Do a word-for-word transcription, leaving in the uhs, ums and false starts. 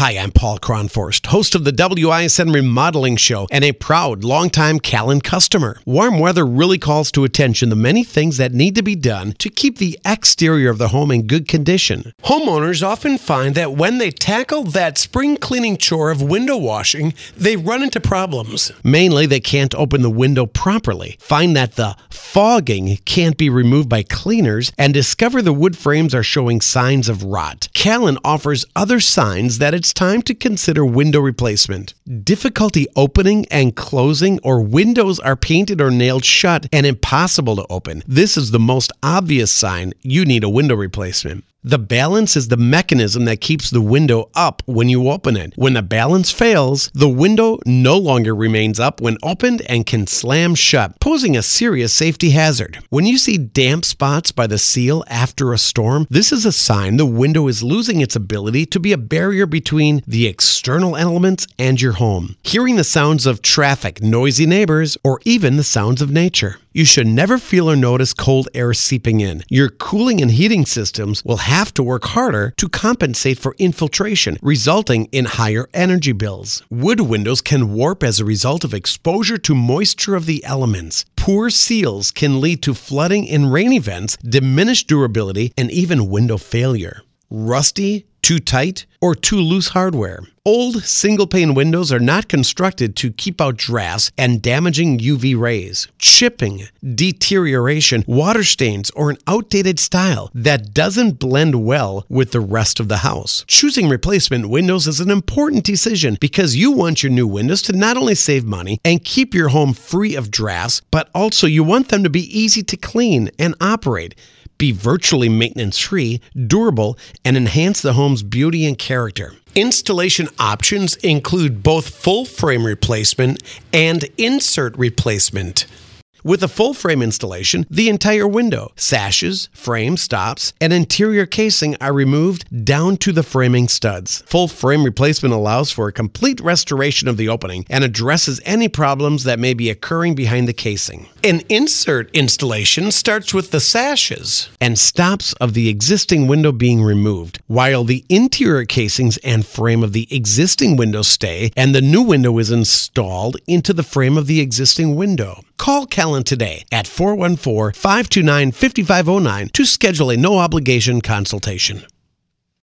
Hi, I'm Paul Cronforst, host of the W I S N Remodeling Show and a proud longtime Callan customer. Warm weather really calls to attention the many things that need to be done to keep the exterior of the home in good condition. Homeowners often find that when they tackle that spring cleaning chore of window washing, they run into problems. Mainly, they can't open the window properly, find that the fogging can't be removed by cleaners, and discover the wood frames are showing signs of rot. Callan offers other signs that it's time to consider window replacement. Difficulty opening and closing, or windows are painted or nailed shut and impossible to open. This is the most obvious sign you need a window replacement. The balance is the mechanism that keeps the window up when you open it. When the balance fails, the window no longer remains up when opened and can slam shut, posing a serious safety hazard. When you see damp spots by the seal after a storm, this is a sign the window is losing its ability to be a barrier between the external elements and your home. Hearing the sounds of traffic, noisy neighbors, or even the sounds of nature. You should never feel or notice cold air seeping in. Your cooling and heating systems will have to work harder to compensate for infiltration, resulting in higher energy bills. Wood windows can warp as a result of exposure to moisture of the elements. Poor seals can lead to flooding in rain events, diminished durability, and even window failure. Rusty, too tight, or too loose hardware. Old single-pane windows are not constructed to keep out drafts and damaging U V rays. Chipping, deterioration, water stains, or an outdated style that doesn't blend well with the rest of the house. Choosing replacement windows is an important decision because you want your new windows to not only save money and keep your home free of drafts, but also you want them to be easy to clean and operate, be virtually maintenance-free, durable, and enhance the home's beauty and character. Installation options include both full frame replacement and insert replacement. With a full frame installation, the entire window, sashes, frame, stops, and interior casing are removed down to the framing studs. Full frame replacement allows for a complete restoration of the opening and addresses any problems that may be occurring behind the casing. An insert installation starts with the sashes and stops of the existing window being removed, while the interior casings and frame of the existing window stay and the new window is installed into the frame of the existing window. Call Callan today at four one four, five two nine, five five zero nine to schedule a no-obligation consultation.